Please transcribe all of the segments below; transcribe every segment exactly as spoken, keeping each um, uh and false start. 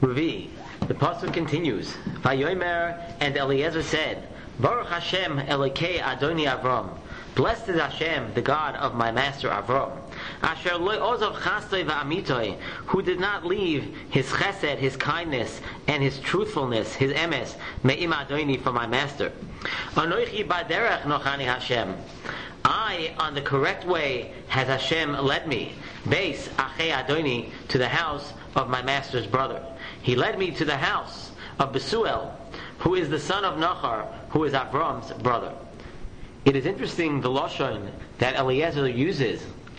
Revi. The pasuk continues. Vayomer, and Eliezer said, Baruch Hashem Elokei Adoni Avram. Blessed is Hashem, the God of my master Avram. Asher lo ozov chastoi va'amitoi, who did not leave his chesed, his kindness, and his truthfulness, his emes, me'im Adoni, for my master. Anoichi baderech nochani Hashem. I, on the correct way, has Hashem led me. Beis achei Adoni, to the house of my master's brother. He led me to the house of Besuel, who is the son of Nachar, who is Avram's brother. It is interesting, the lashon that Eliezer uses,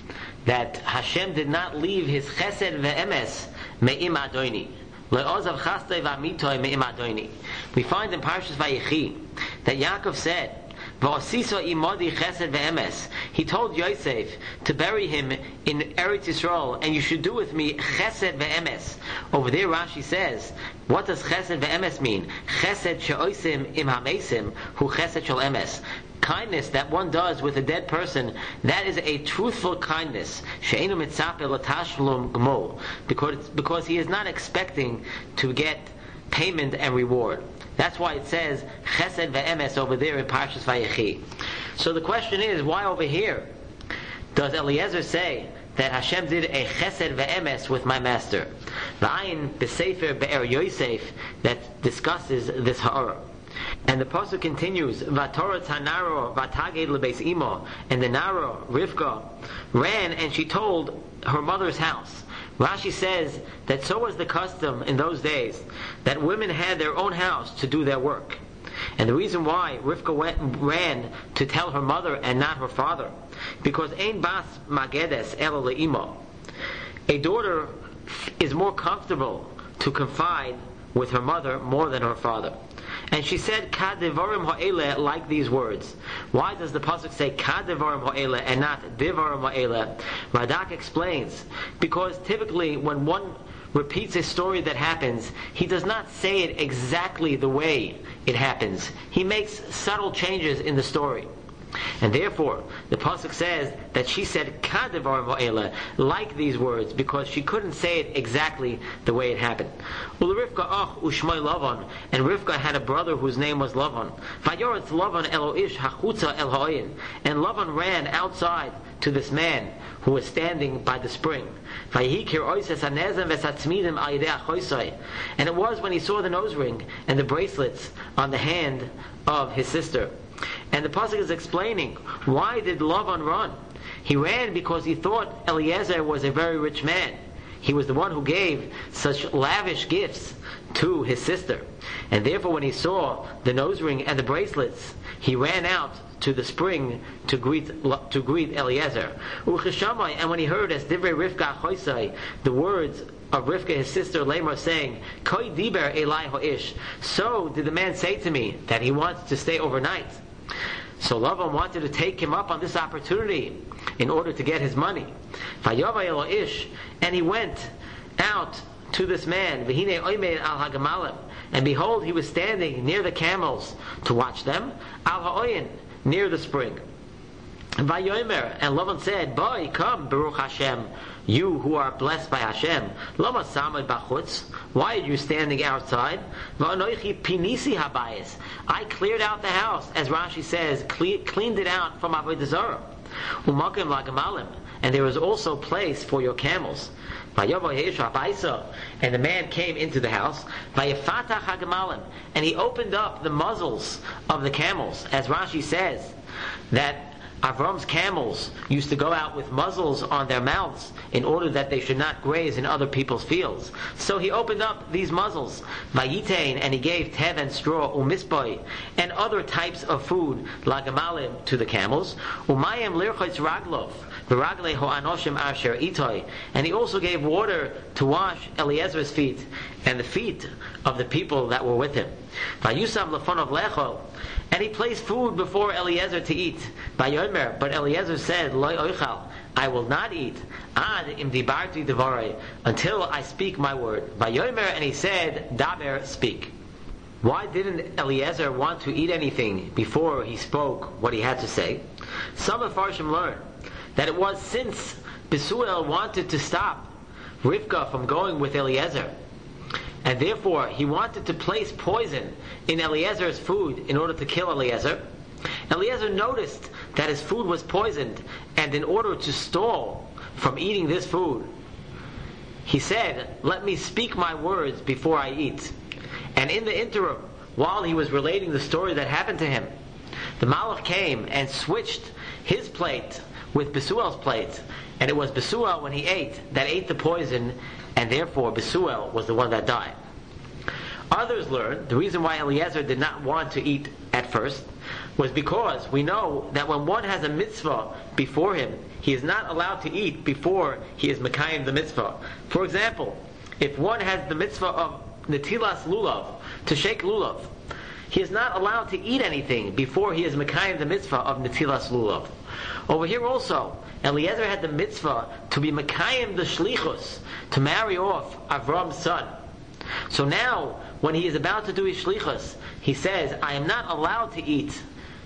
that Hashem did not leave his chesed ve'emes me'im Adoni. Le'ozav chastoi v'amitoi me'im Adoni. We find in Parshas Vayechi that Yaakov said, V'osiso imodi chesed ve'emes. He told Yosef to bury him in Eretz Yisrael, and you should do with me chesed ve'emes. Over there Rashi says, what does chesed ve'emes mean? Chesed she'osim im hamesim hu chesed shel emes. Kindness that one does with a dead person, that is a truthful kindness. She'enu mitzape l'tashlum gmol, because because he is not expecting to get payment and reward. That's why it says chesed ve'emes over there in Parshas Vayechi. So the question is, why over here does Eliezer say that Hashem did a chesed ve'emes with my master? V'ayin b'sefer be'er Yosef that discusses this ha'ara. And the pasuk continues, Vatorat hanaro vataged lebeis imo, and the Naro, Rivka, ran and she told her mother's house. Rashi says that so was the custom in those days, that women had their own house to do their work. And the reason why Rivka went, ran to tell her mother and not her father, because ein bas magedes elo leimo. A daughter is more comfortable to confide with her mother more than her father. And she said, Kadevarim ha'ele, like these words. Why does the pasuk say Kadevarim ha'ele and not Devarim ha'ele? Radak explains, because typically when one repeats a story that happens, he does not say it exactly the way it happens. He makes subtle changes in the story. And therefore, the pasuk says that she said Kadevarim ha'ele, like these words, because she couldn't say it exactly the way it happened. Rivka ach ushmai Lavan, and Rivka had a brother whose name was Lavan. Vayoretz Lavan Eloish hachutza el ha'oyin, and Lavan ran outside to this man who was standing by the spring. And it was when he saw the nose ring and the bracelets on the hand of his sister. And the pasuk is explaining, why did Lavan run? He ran because he thought Eliezer was a very rich man. He was the one who gave such lavish gifts to his sister. And therefore when he saw the nose ring and the bracelets, he ran out to the spring to greet to greet Eliezer. And when he heard as Divrei Rivka Choisai, the words of Rivka, his sister, Lamar, saying, Koi diber elai ho'ish, so did the man say to me that he wants to stay overnight. So Lavan wanted to take him up on this opportunity in order to get his money. Vayavai eloish, and he went out to this man, V'hinei oimed al hagamalim, and behold, he was standing near the camels to watch them, al ha'oyin, near the spring. Vayomer, and Lavan said, Boy, come, Baruch Hashem, you who are blessed by Hashem. Lama samad bachutz, why are you standing outside? Va'anoichi pinisi habayis, I cleared out the house, as Rashi says, cle- cleaned it out from avodah zarah. Umakim lagamalim, and there was also place for your camels. And the man came into the house, and he opened up the muzzles of the camels, as Rashi says, that Avram's camels used to go out with muzzles on their mouths in order that they should not graze in other people's fields. So he opened up these muzzles, Vayitain, and he gave tev and straw, umisboi, and other types of food, lagamalim, to the camels, umayim lirchotz raglov, v'ragle ho'anoshim asher itoi, and he also gave water to wash Eliezer's feet and the feet of the people that were with him. Vayusam lefonov lechol, and he placed food before Eliezer to eat. Vayomer, but Eliezer said, Loi oichal, I will not eat, ad im dibarti devarai, until I speak my word. Vayomer, and he said, Daber, speak. Why didn't Eliezer want to eat anything before he spoke what he had to say? Some of Farshim learn that it was since Besuel wanted to stop Rivka from going with Eliezer, and therefore he wanted to place poison in Eliezer's food in order to kill Eliezer. Eliezer noticed that his food was poisoned, and in order to stall from eating this food, he said, "Let me speak my words before I eat." And in the interim, while he was relating the story that happened to him, the Malach came and switched his plate with Besuel's plate, and it was Besuel, when he ate, that ate the poison, and therefore Besuel was the one that died. Others learned the reason why Eliezer did not want to eat at first was because we know that when one has a mitzvah before him, he is not allowed to eat before he is mekayim the mitzvah. For example, if one has the mitzvah of netilas lulav, to shake lulav, he is not allowed to eat anything before he is mekayim the mitzvah of netilas lulav. Over here also, Eliezer had the mitzvah to be mekayim the shlichus, to marry off Avram's son. So now, when he is about to do his shlichus, he says, I am not allowed to eat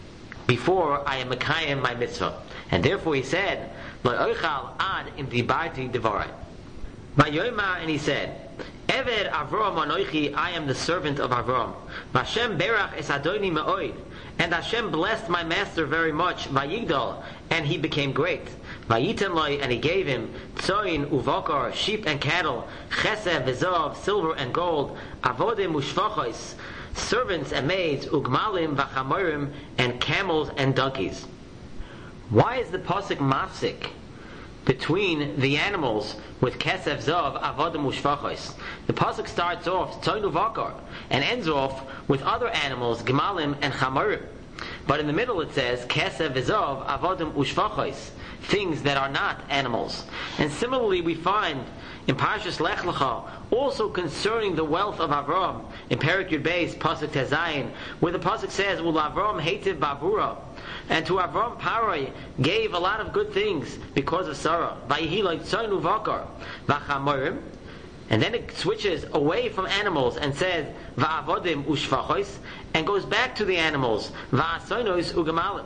before I am mekayim my mitzvah. And therefore he said, Lo oichal ad im dibarti devarai. Vayoyma, and he said, Eved Avram anoichi, I am the servant of Avram. Vashem berach es adoni me'oid, and Hashem blessed my master very much. Vayigdal, and he became great. Vayitem loy, and he gave him tzoin uvokar, sheep and cattle, chesed v'zov, silver and gold, avodim ushvachos, servants and maids, ugmalim v'chamorim, and camels and donkeys. Why is the pasuk mafsik between the animals with kesef zov avodim ushvachos? The pasuk starts off tzoin uvokar and ends off with other animals, gemalim and chamorim. But in the middle it says kesef v'zov avodim ushvachos, things that are not animals. And similarly we find in Parshas Lech Lecha, also concerning the wealth of Avram, in Perek Yud Beis, Pasuk Tezayin, where the Pasuk says, Ul Avram hated Bavura, and to Avram Parai gave a lot of good things because of Sarah. Vayihi like Tzoin Uvakar, Vachamorim, and then it switches away from animals and says, Va'avodim Ushvachos, and goes back to the animals, Va'asoinos Ugamalim.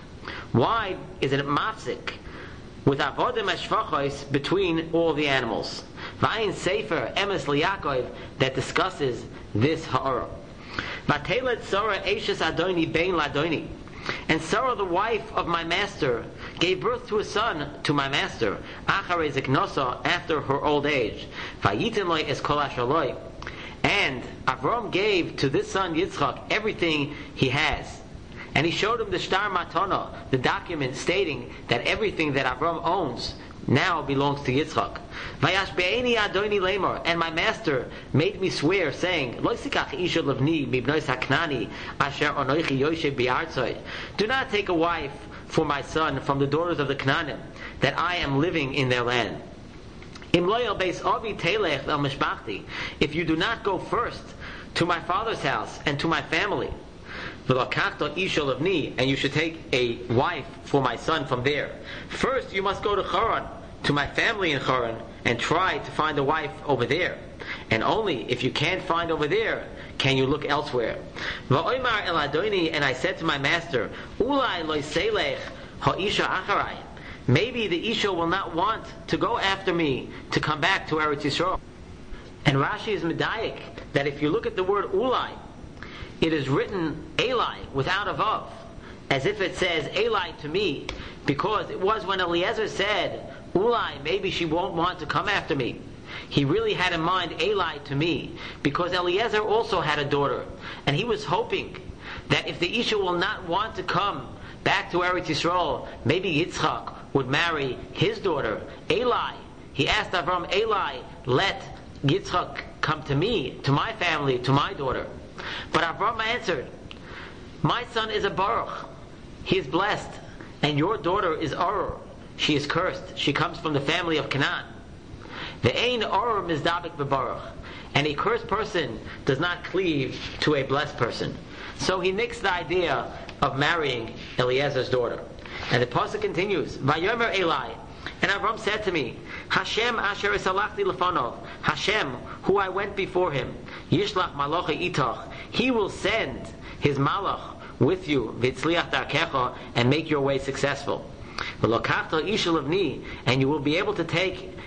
Why is it mafsik with avodim ashvachos between all the animals? Vayin Sefer Emes Liakov that discusses this ha'ara. Vatelet Sarah Eishes Adoni Bein Ladoni, and Sarah, the wife of my master, gave birth to a son to my master, Acharei Ziknosa, after her old age. Vayitin loy es kol asher loy, and Avram gave to this son Yitzchak everything he has. And he showed him the Shtar Matana, the document stating that everything that Avram owns now belongs to Yitzchak. Vayash be'eni adoni lemor, and my master made me swear, saying, Lo sikach isha levni mibnois haknani asher onoichi yoshev bi'artzoi. Do not take a wife for my son from the daughters of the Canaanim, that I am living in their land. Im lo yel beis avi telech el mishpachti. If you do not go first to my father's house and to my family, and you should take a wife for my son from there. First, you must go to Haran, to my family in Haran, and try to find a wife over there. And only if you can't find over there, can you look elsewhere. And I said to my master, maybe the Isha will not want to go after me to come back to Eretz Yisrael. And Rashi is medayik that if you look at the word ulai, it is written Eli without a vav, as if it says Eli to me, because it was when Eliezer said, Ulai, maybe she won't want to come after me. He really had in mind Eli to me, because Eliezer also had a daughter, and he was hoping that if the Isha will not want to come back to Eretz Yisrael, maybe Yitzchak would marry his daughter, Eli. He asked Avram, Eli, let Yitzchak come to me, to my family, to my daughter. But Avram answered, my son is a Baruch. He is blessed. And your daughter is Arur. She is cursed. She comes from the family of Canaan. The Ein Arur Mizdabik B'Baruch. And a cursed person does not cleave to a blessed person. So he nixed the idea of marrying Eliezer's daughter. And the pasuk continues, Vayomer Eli, and Avram said to me, Hashem asher esalachti lefanov, Hashem, who I went before him, Yishlach malacha itach, he will send his malach with you, v'tzliach darkecha, and make your way successful. And you will be able to take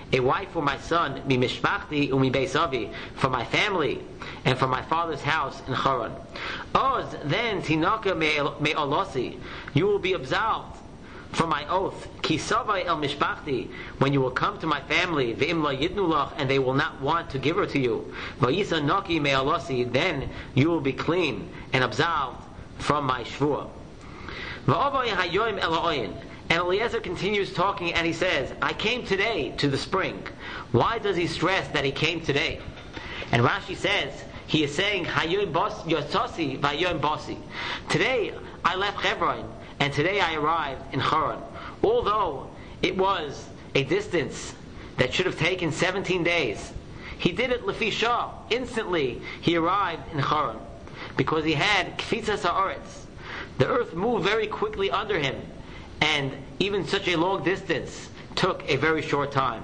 a wife for my son, mi mishpachti umi beisavi, for my family and for my father's house in Haran. Oz, then tinaka me olosi, you will be absolved from my oath. Ki savai el mishpachti, when you will come to my family, ve'im la yidnu lach, and they will not want to give her to you. Va'isa naki me olosi, then you will be clean and absolved from my shvua. Va'avai hayoim elaoyin. And Eliezer continues talking and he says, I came today to the spring. Why does he stress that he came today? And Rashi says, he is saying, Hayoim Yotzasi Vayoim Bosi. Today I left Hebron and today I arrived in Haran. Although it was a distance that should have taken seventeen days, he did it Lefi Shah. Instantly he arrived in Haran because he had Kfitzas Haaretz. The earth moved very quickly under him, and even such a long distance took a very short time.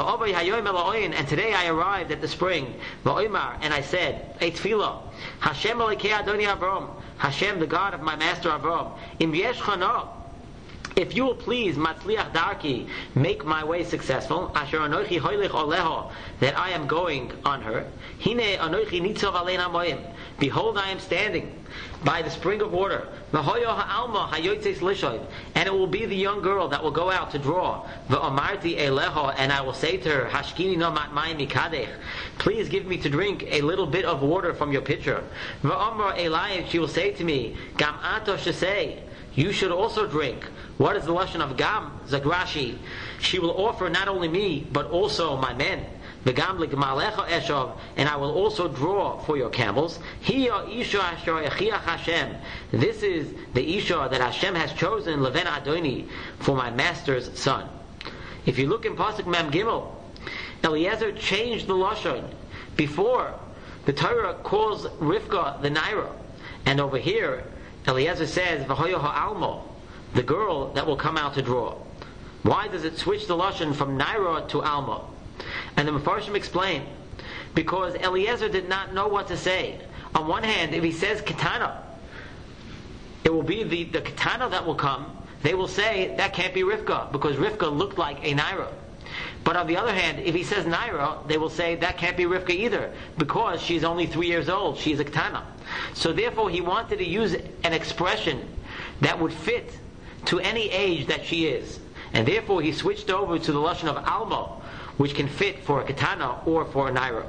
And today I arrived at the spring. And I said, a tefillah, Hashem Elokei Adoni Avram, Hashem, the God of my master Avram, Im yesh chana, if you will please, matzliach darki, make my way successful, asher anochi hoylech oleho, that I am going on her, hine anochi nitzav alein hamoyim, behold I am standing by the spring of water, v'hoyo ha'alma hayotzes lishoy, and it will be the young girl that will go out to draw, v'amarti eleho, and I will say to her, hashkini no mat mayim mikadech, please give me to drink a little bit of water from your pitcher, v'amar elayim, she will say to me, gam ato shesei, you should also drink. What is the lashon of gam? Zagrashi. She will offer not only me, but also my men. V'gam l'gmalecha eshov, and I will also draw for your camels. Hiya isha asher echiach Hashem. This is the isha that Hashem has chosen, leven Adoni, for my master's son. If you look in Pasuk Mem Gimel, Eliezer changed the lashon. Before, the Torah calls Rivka the Naira, and over here, Eliezer says, V'hoyo ha'almo, the girl that will come out to draw. Why does it switch the lashon from Naira to Alma? And the Mefarshim explain, because Eliezer did not know what to say. On one hand, if he says Ketana, it will be the, the Ketana that will come. They will say, that can't be Rivka, because Rivka looked like a Naira. But on the other hand, if he says Naira, they will say that can't be Rivka either, because she's only three years old, she's a Ketana. So therefore he wanted to use an expression that would fit to any age that she is. And therefore he switched over to the lashon of Alma, which can fit for a Ketana or for a Naira.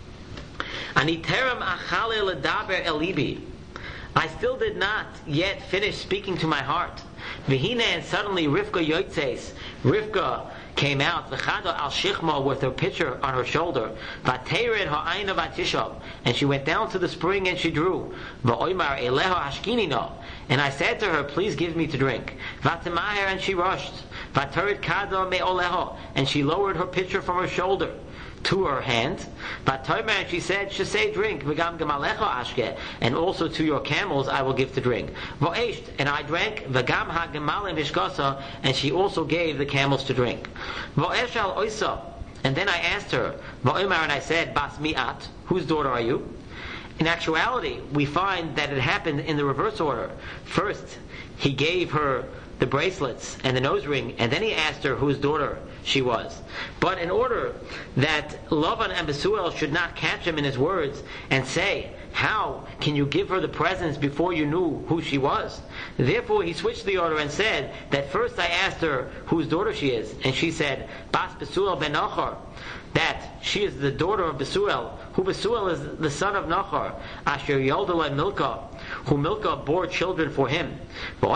Ani terem achale ledaber elibi. I still did not yet finish speaking to my heart. V'hine, and suddenly Rivka yotzes, Rivka came out, v'chada al shichma, with her pitcher on her shoulder, v'ateired ha'ayna v'atishab, and she went down to the spring and she drew, v'oymar eleha hashkinino, and I said to her, please give me to drink, v'atemaher, and she rushed, v'atered kada me'oleho, and she lowered her pitcher from her shoulder to her hand, v'atoymer, and she said, Shesei, drink, v'gam gemalecho ashke, and also to your camels I will give to drink, v'oesht, and I drank, v'gam ha'gemalim hishkasa, and she also gave the camels to drink, v'oeshal oisa, and then I asked her, v'oymar, and I said, bas mi'at, whose daughter are you? In actuality, we find that it happened in the reverse order. First, he gave her the bracelets and the nose ring, and then he asked her whose daughter she was. But in order that Lavan and Besuel should not catch him in his words and say, how can you give her the presents before you knew who she was? Therefore he switched the order and said that first I asked her whose daughter she is, and she said, Bas Besuel ben Nachar, that she is the daughter of Besuel, who Besuel is the son of Nachar, Asher Yoldalai Milka, who Milka bore children for him. And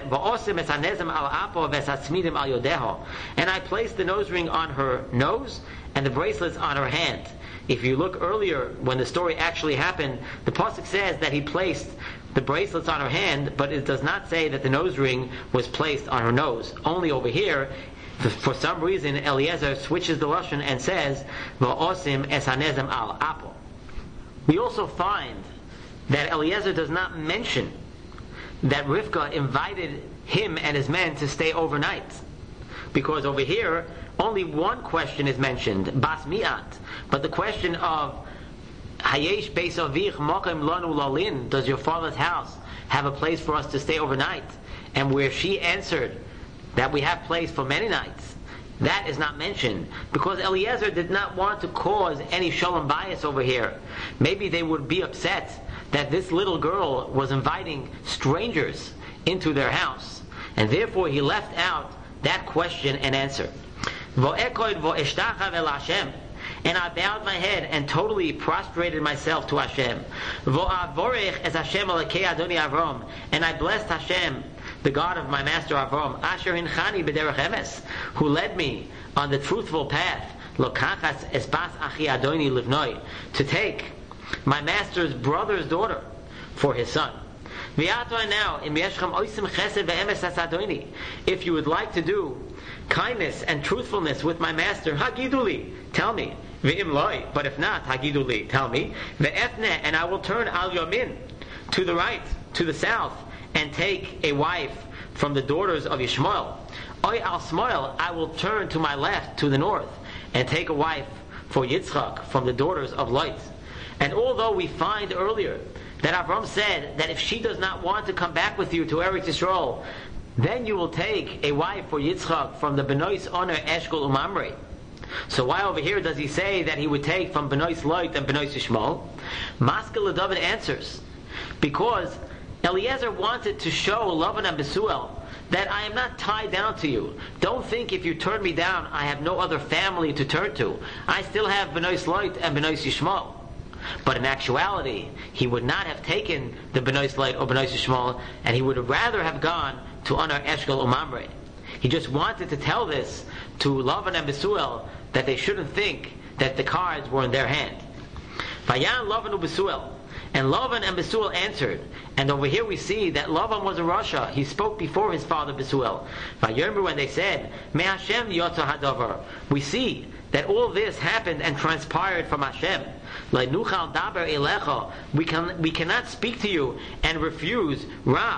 I placed the nose ring on her nose and the bracelets on her hand. If you look earlier, when the story actually happened, the pasuk says that he placed the bracelets on her hand, but it does not say that the nose ring was placed on her nose. Only over here, for some reason, Eliezer switches the lashon and says, "Va'osim es hanezem al apo." We also find that Eliezer does not mention that Rivka invited him and his men to stay overnight, because over here only one question is mentioned, bas mi'at, but the question of Hayesh beis avich mokem lanu lalin, does your father's house have a place for us to stay overnight? And where she answered that we have place for many nights, That is not mentioned because Eliezer did not want to cause any shalom bias over here. Maybe they would be upset that this little girl was inviting strangers into their house, and therefore he left out that question and answer. And I bowed my head and totally prostrated myself to Hashem. And I blessed Hashem, the God of my master Avram, Asher hinchani b'derech emes, who led me on the truthful path, lokachas esbas achi adoni livnoi, to take my master's brother's daughter for his son. Now, if you would like to do kindness and truthfulness with my master, hagiduli, tell me. But if not, hagiduli, tell me. And I will turn al yamin, to the right, to the south, and take a wife from the daughters of Yishmael. Oy al smoil, I will turn to my left, to the north, and take a wife for Yitzchak from the daughters of Lot. And although we find earlier that Avram said that if she does not want to come back with you to Eretz Yisrael, then you will take a wife for Yitzchak from the Benois Oner, Eshkol, Umamre. So why over here does he say that he would take from Benois Lot and Benois Yishmael? Maskil David answers, because Eliezer wanted to show Lavan and Besuel that I am not tied down to you. Don't think if you turn me down, I have no other family to turn to. I still have Benois Lot and Benois Yishmael. But in actuality, he would not have taken the Benois Lot or Benois Yishmael, and he would have rather have gone to Anar Eshkol Umamre. He just wanted to tell this to Lavan and Besuel that they shouldn't think that the cards were in their hand. Vayan Lavan u'Besuel. And Lavan and Besuel answered. And over here we see that Lavan was a Rasha. He spoke before his father Besuel. Vayomer, when they said, Me Hashem yotza hadavar. We see that all this happened and transpired from Hashem. Leinuchal daber elecha. We can we cannot speak to you and refuse Ra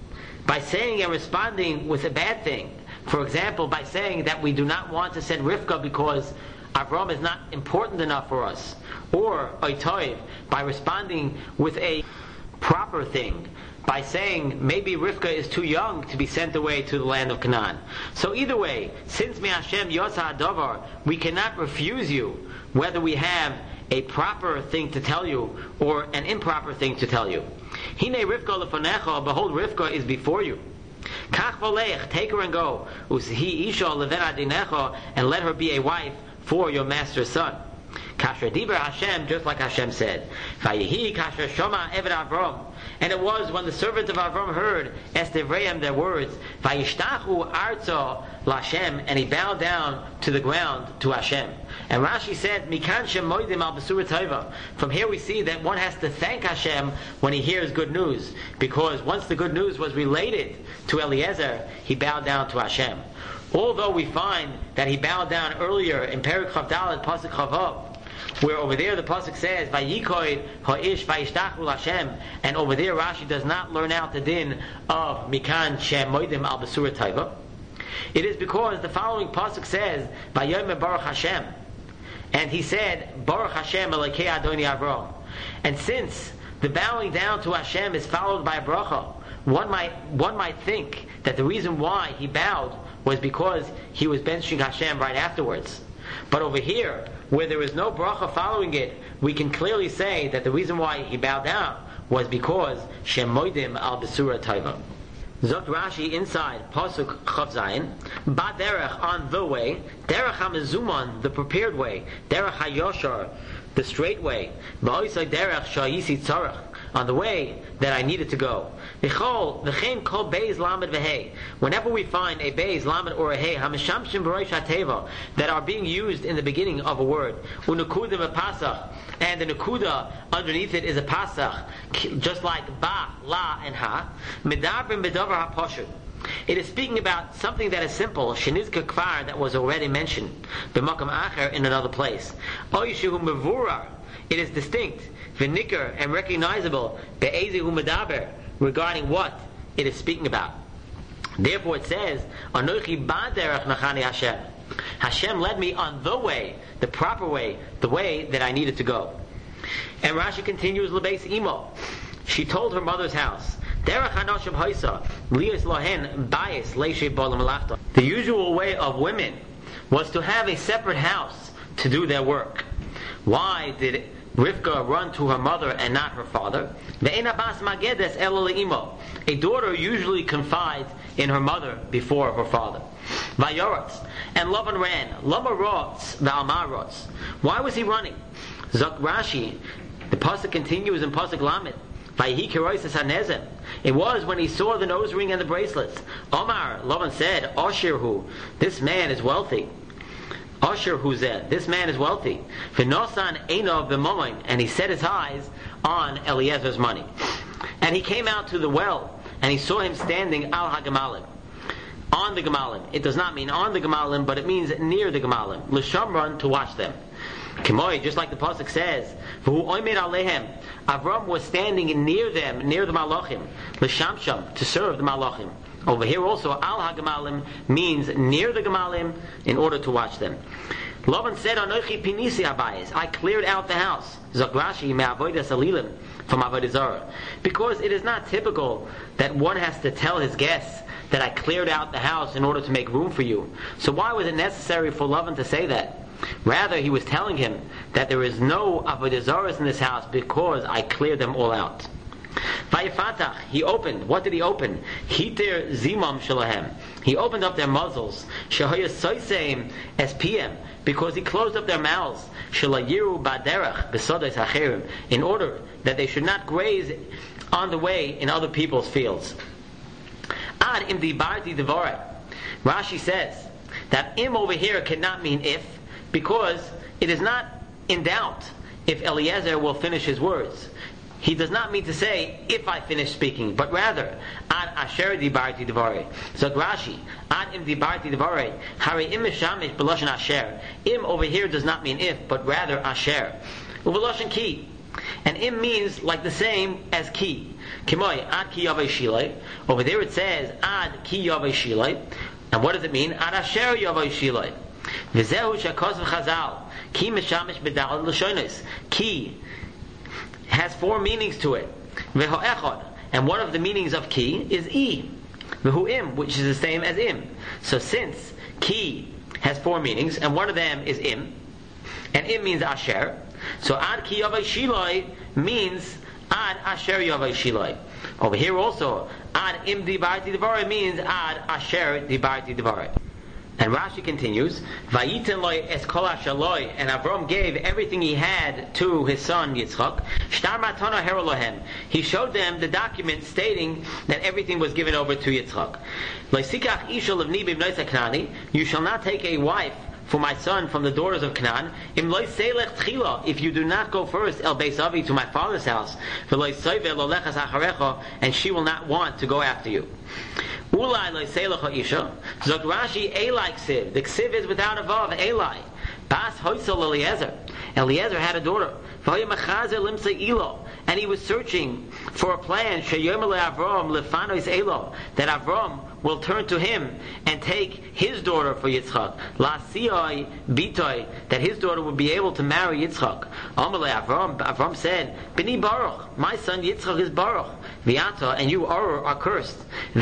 by saying and responding with a bad thing. For example, by saying that we do not want to send Rivka because Avram is not important enough for us. Or Oitoiv, by responding with a proper thing, by saying maybe Rivka is too young to be sent away to the land of Canaan. So either way, since Mi Hashem Yotza Hadavar, we cannot refuse you, whether we have a proper thing to tell you or an improper thing to tell you. Hine Rivka lefanecha, behold Rivka is before you. Kach volech, take her and go. Usihi isha leven adinecha, and let her be a wife for your master's son. Kasher diber Hashem, just like Hashem said. Vayihi kasher shoma eved Avram. And it was when the servant of Avram heard Estevreim their words, Vayishtachu arzo laHashem, and he bowed down to the ground to Hashem. And Rashi said, Mikan shem moidim al besura tova. From here we see that one has to thank Hashem when he hears good news, because once the good news was related to Eliezer, he bowed down to Hashem. Although we find that he bowed down earlier in Perek Chav Daled Pasuk Chavav, where over there the pasuk says Vayikoid Ha'ish Vayishtachu laHashem, and over there Rashi does not learn out the din of Mikan Shem Moidim Al Besura Taiva. It is because the following pasuk says Vayomer Baruch Hashem, and he said Baruch Hashem Elokei Adoni Avram. And since the bowing down to Hashem is followed by a bracha, one might one might think that the reason why he bowed was because he was benching Hashem right afterwards. But over here, where there is no bracha following it, we can clearly say that the reason why he bowed down was because Shem Moidim Al Besura Taiva. Zot Rashi inside Pasuk Chav Zayin, Ba Derech, on the way, Derech HaMezuman, the prepared way, Derech HaYoshar, the straight way, Ba'oisai Derech Sha'yisi Tzarech, on the way that I needed to go. Whenever we find a beis, lamed, or a hey, hameshamshim b'roish hateva, that are being used in the beginning of a word, unukuda v'pasach, and the nukuda underneath it is a pasach, just like ba, la, and ha, medabrim b'davar ha'poshut. It is speaking about something that is simple, shenizka kvar, that was already mentioned, b'makam acher, in another place. Oishu mevurar, it is distinct, v'nikar, and recognizable, be'ezehu medaber, regarding what it is speaking about. Therefore it says, Anochi ba'derech nachani Hashem. Hashem led me on the way, the proper way, the way that I needed to go. And Rashi continues, Lebeis imo. She told her mother's house, Derech hanoshim hoisa, lios lohen bayis leishe bolam malachta. The usual way of women was to have a separate house to do their work. Why did Rivka run to her mother and not her father? A daughter usually confides in her mother before her father. Vayoratz, and Lavan ran. Lama rotz v'alma rotz. Why was he running? Zok Rashi, the pasuk continues in pasuk Lamed. It was when he saw the nose ring and the bracelets. Omar, Lavan said, Oshirhu, this man is wealthy. Asher Huzeh, this man is wealthy. V'nosan Einov b'moin, and he set his eyes on Eliezer's money. And he came out to the well, and he saw him standing al hagamalim, on the gemalim. It does not mean on the gemalim, but it means near the gemalim. L'shamran, to watch them. Kimoi, just like the pasuk says, V'hu oimed alehem, Avram was standing near them, near the malachim, l'shamsham, to serve the malachim. Over here also, al hagamalim means near the gemalim in order to watch them. Lavan said, Anochi pinisi habayis, I cleared out the house. Zok Rashi me'avodas alilim, from avodah zarah. Because it is not typical that one has to tell his guests that I cleared out the house in order to make room for you. So why was it necessary for Lavan to say that? Rather, he was telling him that there is no avodah zarahs in this house because I cleared them all out. Vayifatach, he opened. What did he open? Hiter zimam shalahem. He opened up their muzzles. Shahaya soiseim es pm, because he closed up their mouths. Shalayiru baderach besodes hacherim, in order that they should not graze on the way in other people's fields. Ad im dibarti devorah. Rashi says that im over here cannot mean if, because it is not in doubt if Eliezer will finish his words. He does not mean to say, if I finish speaking, but rather, ad asher dibarti devarei. So Rashi, ad im dibarti devarei, hari im mishamish b'loshen asher. Im over here does not mean if, but rather asher. U'b'loshen ki. And im means like the same as ki. Kimoi, ad ki yavei shilei. Over there it says, ad ki yavei shilei. And what does it mean? Ad asher yavei shilei. V'zehu shakos v'chazal. Ki mishamish b'dal l'shonos. Ki has four meanings to it. And one of the meanings of ki is e. Im, which is the same as im. So since ki has four meanings, and one of them is im, and im means asher, so ad ki yavai shiloi means ad asher yavai shiloi. Over here also, ad im dibarti devarei means ad asher dibarti devarei. And Rashi continues, Vayiten loy es kol asher loy, and Avram gave everything he had to his son Yitzchak. Shtar matana hero lohem. He showed them the document stating that everything was given over to Yitzchak. Leisikach isha levni b'bnei Knani. You shall not take a wife for my son from the daughters of Canaan. Im loy seilech tchila. If you do not go first el beis avi, to my father's house, v'loy soive lo lechas acharecha, and she will not want to go after you. Ulai loy seilech isha. Zok Rashi Eli ksiv. The ksiv is without a vav. Eli. Bas hoysel Eliezer. Eliezer had a daughter. And he was searching for a plan that Avram will turn to him and take his daughter for Yitzchak. That his daughter would be able to marry Yitzchak. Avram, Avram said, Bini Baruch, my son Yitzchak is Baruch. Viata, and you are, are cursed.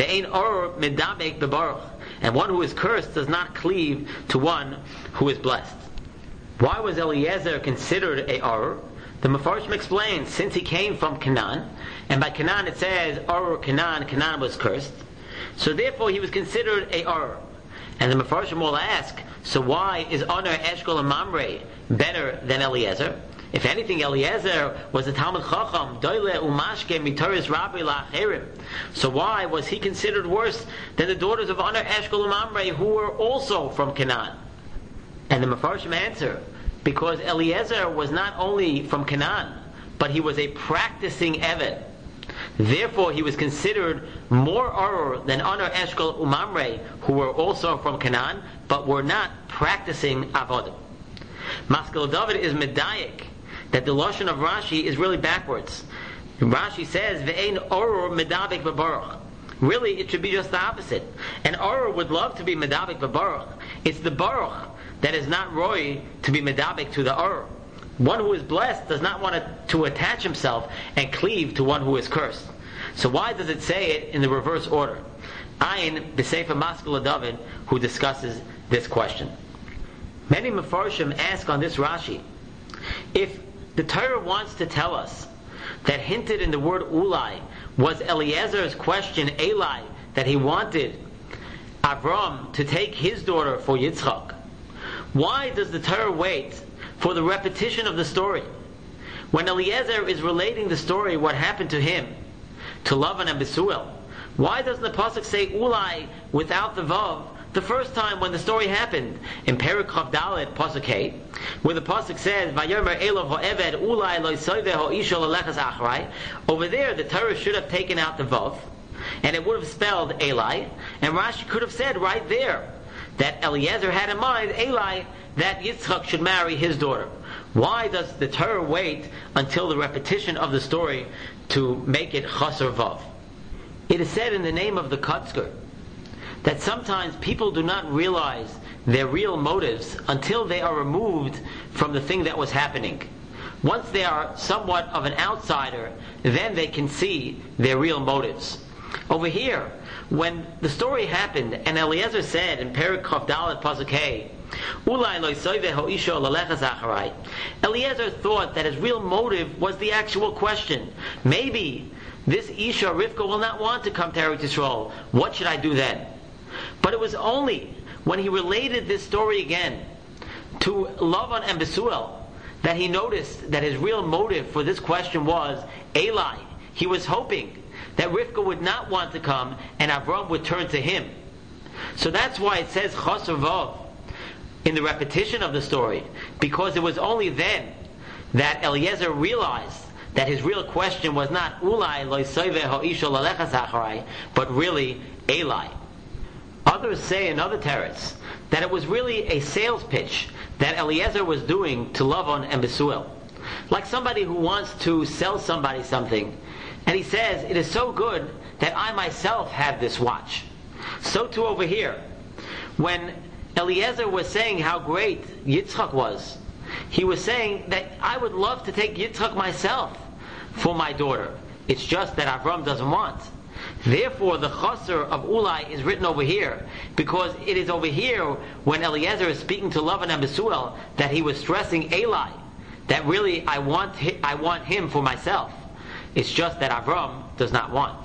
And one who is cursed does not cleave to one who is blessed. Why was Eliezer considered a Ur? The Mefarshim explains, since he came from Canaan, and by Canaan it says, Ur Canaan, Canaan was cursed, so therefore he was considered a Ur. And the Mefarshim will ask, so why is Honor, Eshkol, and Mamre better than Eliezer? If anything, Eliezer was a Talmud Chacham, Doile Umashke Mitaris Rabbi La'acherim. So why was he considered worse than the daughters of Honor, Eshkol, and Mamre, who were also from Canaan? And the Mefarshim answer, because Eliezer was not only from Canaan, but he was a practicing Eved. Therefore, he was considered more Ur than Honor, Eshkol, Umamre, who were also from Canaan, but were not practicing Avodah. Maskil David is medayik, that the Lashon of Rashi is really backwards. Rashi says, Ve'ein Ur medavik v'baruch. Really, it should be just the opposite. And Ur would love to be medavik v'baruch. It's the baruch that is not roy to be medabik to the Ur. One who is blessed does not want to, to attach himself and cleave to one who is cursed. So why does it say it in the reverse order? Ayin, the Sefer Maskil David, who discusses this question. Many Mefarshim ask on this Rashi, if the Torah wants to tell us that hinted in the word Ulai was Eliezer's question, Eli, that he wanted Avram to take his daughter for Yitzchak, why does the Torah wait for the repetition of the story? When Eliezer is relating the story, what happened to him, to Lavan and Besuel, why doesn't the Pasuk say Ulai without the Vav the first time when the story happened? In Perek Chav Dalet, Pasuk eight, where the Pasuk says, Vayomer Elav ha'eved Ulai lo yisoveh ha'isha l'lechas achrai, over there the Torah should have taken out the Vav, and it would have spelled Eli, and Rashi could have said right there that Eliezer had in mind, Eli, that Yitzchak should marry his daughter. Why does the Torah wait until the repetition of the story to make it Chaser Vav? It is said in the name of the Kotzker that sometimes people do not realize their real motives until they are removed from the thing that was happening. Once they are somewhat of an outsider, then they can see their real motives. Over here, when the story happened, and Eliezer said in Perek Chav Dalet Pasuk Hey, Ulai lo yisoveh ha'isha l'lechas acharei, Eliezer thought that his real motive was the actual question. Maybe this Isha Rivka will not want to come to Eretz Yisrael. What should I do then? But it was only when he related this story again to Lavan and Besuel that he noticed that his real motive for this question was Eli. He was hoping that Rivka would not want to come and Avram would turn to him. So that's why it says Chaser Vav in the repetition of the story, because it was only then that Eliezer realized that his real question was not Ulai lo yisoveh ha'isha l'lechas acharei, but really Eli. Others say in other teretz that it was really a sales pitch that Eliezer was doing to Lavan and Besuel. Like somebody who wants to sell somebody something, and he says, it is so good that I myself have this watch. So too over here, when Eliezer was saying how great Yitzchak was, he was saying that I would love to take Yitzchak myself for my daughter. It's just that Avram doesn't want. Therefore, the chaser of Ulai is written over here, because it is over here when Eliezer is speaking to Lavan and Besuel that he was stressing Eli, that really I want hi- I want him for myself. It's just that Avram does not want.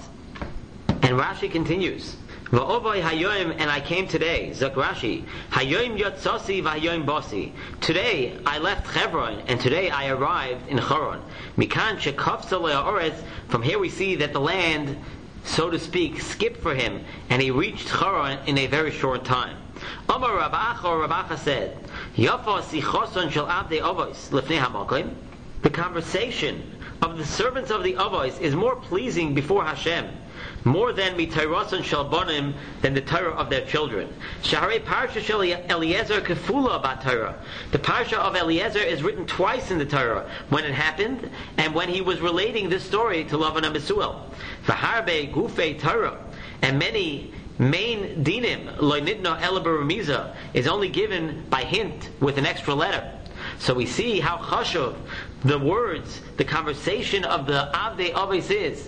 And Rashi continues, Va'ovai hayoim, and I came today, Zok Rashi, hayoim yotzasi v'hayoim bosi. Today I left Hebron, and today I arrived in Choron. Mikan shekafsa le'aretz, from here we see that the land, so to speak, skipped for him, and he reached Choron in a very short time. Amar Rabacha, or Rabacha said, Yafa sichoson shel avdei avos lefnei hamakim. The conversation of the servants of the Avos is more pleasing before Hashem, more than mitayrason shel bonim, than the Torah of their children. Shaharei parsha shel Eliezer kefula bat Torah. The parsha of Eliezer is written twice in the Torah, when it happened and when he was relating this story to Lavan and Besuel. V'harbe gufei Torah, and many main dinim lo nitno ela beremiza is only given by hint with an extra letter. So we see how chashuv the words, the conversation of the Avdei Avos is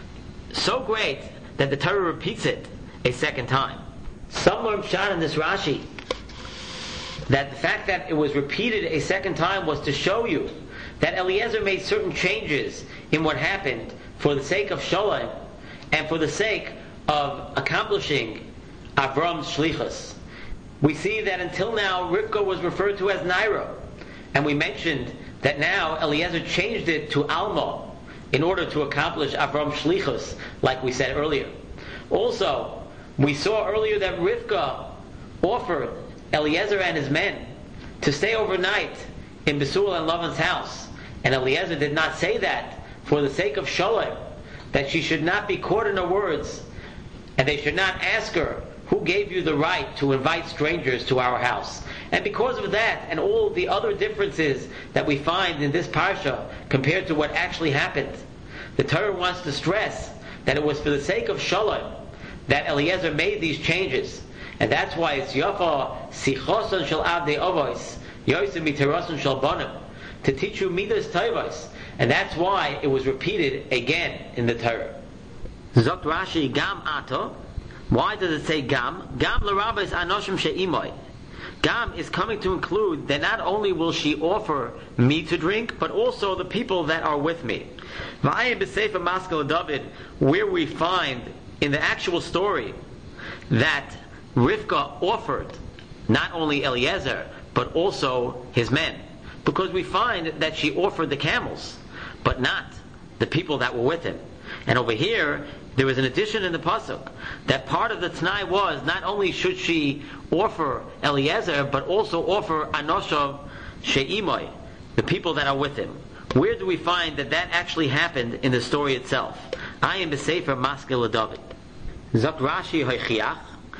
so great that the Torah repeats it a second time. Some more shot in this Rashi that the fact that it was repeated a second time was to show you that Eliezer made certain changes in what happened for the sake of Sholem and for the sake of accomplishing Avram's shlichus. We see that until now Rivka was referred to as Naira, and we mentioned that now Eliezer changed it to Alma in order to accomplish Avram's shlichus, like we said earlier. Also, we saw earlier that Rivka offered Eliezer and his men to stay overnight in Besuel and Lavan's house, and Eliezer did not say that for the sake of Sholem, that she should not be caught in her words, and they should not ask her, who gave you the right to invite strangers to our house? And because of that, and all the other differences that we find in this parsha compared to what actually happened, the Torah wants to stress that it was for the sake of Shalom that Eliezer made these changes. And that's why it's Yafa Sichoson Shel Avdei Avos Yosem Miterason Shel Bonim, to teach you Midas Tovos. And that's why it was repeated again in the Torah. Zokt Rashi Gam Ato. Why does it say Gam? Gam l'Rabbis Anoshim She'imoy. Gam is coming to include that not only will she offer me to drink, but also the people that are with me. V'ayim b'sefer Maskil David, where we find in the actual story that Rivka offered not only Eliezer, but also his men. Because we find that she offered the camels, but not the people that were with him. And over here, there was an addition in the pasuk that part of the Tanai was not only should she offer Eliezer, but also offer Anoshav She'imoi, the people that are with him. Where do we find that that actually happened in the story itself? I am b'sefer Maskil David. Zok Rashi Hoichiach,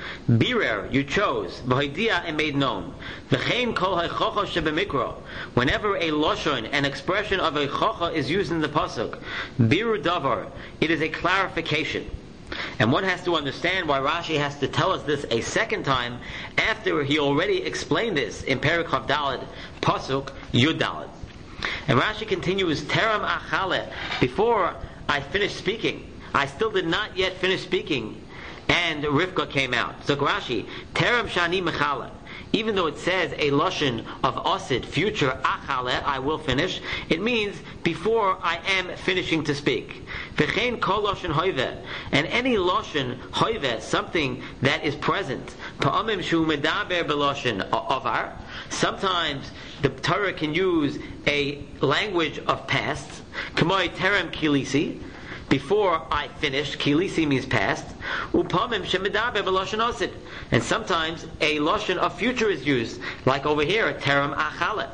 Birer, you chose, V'hoidia, and made known. V'chein kol ha'chocha shebemikro. Whenever a loshon, an expression of a chocha, is used in the pasuk, biru davar, it is a clarification. And one has to understand why Rashi has to tell us this a second time after he already explained this in Perek Chav Daled, pasuk Yud Daled. And Rashi continues, Teram achale, before I finished speaking, I still did not yet finish speaking, and Rivka came out. So Rashi, Terem Shani Mechala. Even though it says a lashon of asid, future achale, I will finish, it means before I am finishing to speak. V'chein kol lashon hoive, and any lashon hoive, something that is present. Pa'amim shu medaber b'lashon avar. Sometimes the Torah can use a language of past. K'moi terem kilisi. Before I finished, kilisi means past. Upamim shemidaber b'lashon asid, and sometimes a lashon of future is used, like over here, terem achale.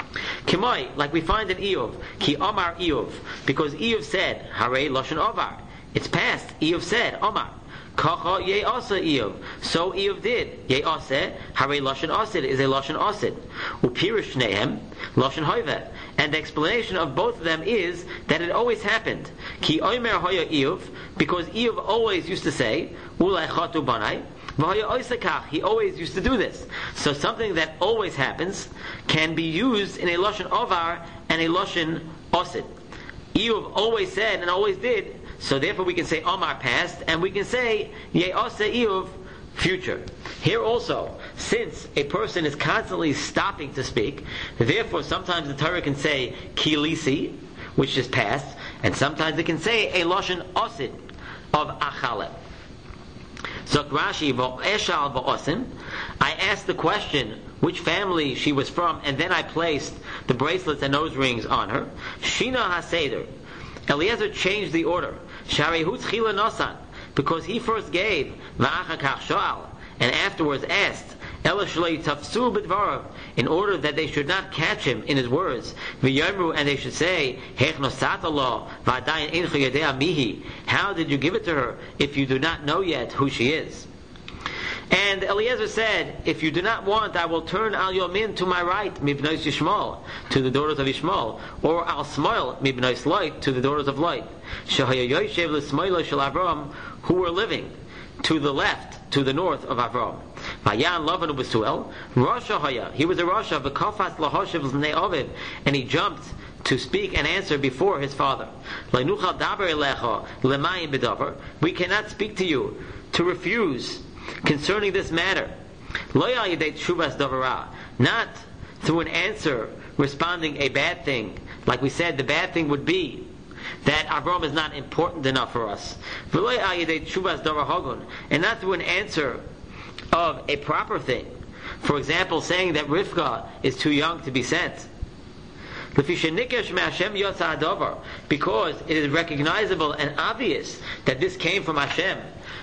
Kimoi, like we find in Eov, ki Omar Eov, because Eov said, Hare lashon avar. It's past. Eov said, Omar. Kacha ye'asa Eov. So Eov did. Ye'asa, Hare lashon asid is a lashon asid. Upirish nehem, lashon hoive. And the explanation of both of them is that it always happened. Ki oimer hoya Eov, because Eov always used to say, Ulai chatu banai, v'hoya oisakach, he always used to do this. So something that always happens can be used in a lashon avar and a lashon asid. Eov always said and always did, so therefore we can say Omar past, and we can say Ye'asa Eov future. Here also, since a person is constantly stopping to speak, therefore sometimes the Torah can say kilisi, which is past, and sometimes it can say a lashon asid of achale. Zok Rashi v'eshal v'osim. I asked the question which family she was from, and then I placed the bracelets and nose rings on her. Shina haseder. Eliezer changed the order. Sharehu tchila nosan, because he first gave v'achakach shoal, and afterwards asked, Ela shloi tafsu b'dvarav, in order that they should not catch him in his words. V'yomru, and they should say, Hech nosat Allah, v'adayin incha yedea mihi. How did you give it to her if you do not know yet who she is? And Eliezer said, if you do not want, I will turn al yomin to my right, mibnois Yishmael, to the daughters of Yishmael, or al smoil, mibnois Lot, to the daughters of Lot. Shehaya yoshev l'smoilo shel Avram, who were living to the left, to the north of Avram. Vayan Lavan u'Besuel, Rasha haya, he was a Rasha, v'kafas lahoshev l'nei Ovid, and he jumped to speak and answer before his father. Leinuchal daber elecha lemayim b'davar, we cannot speak to you to refuse concerning this matter. Not through an answer responding a bad thing. Like we said, the bad thing would be that Avram is not important enough for us. And not through an answer of a proper thing. For example, saying that Rivka is too young to be sent. Because it is recognizable and obvious that this came from Hashem.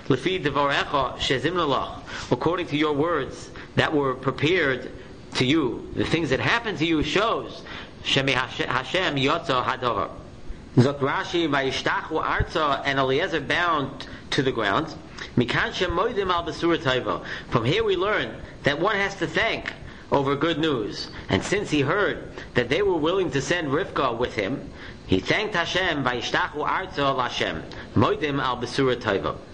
According to your words that were prepared to you, the things that happened to you shows Hashem Yotza Hadavar. Zok Rashi vayishtachu arza, and Eliezer bound to the ground. From here we learn that one has to thank over good news. And since he heard that they were willing to send Rivka with him, he thanked Hashem vayishtachu arza l'Hashem moidim al besura tova.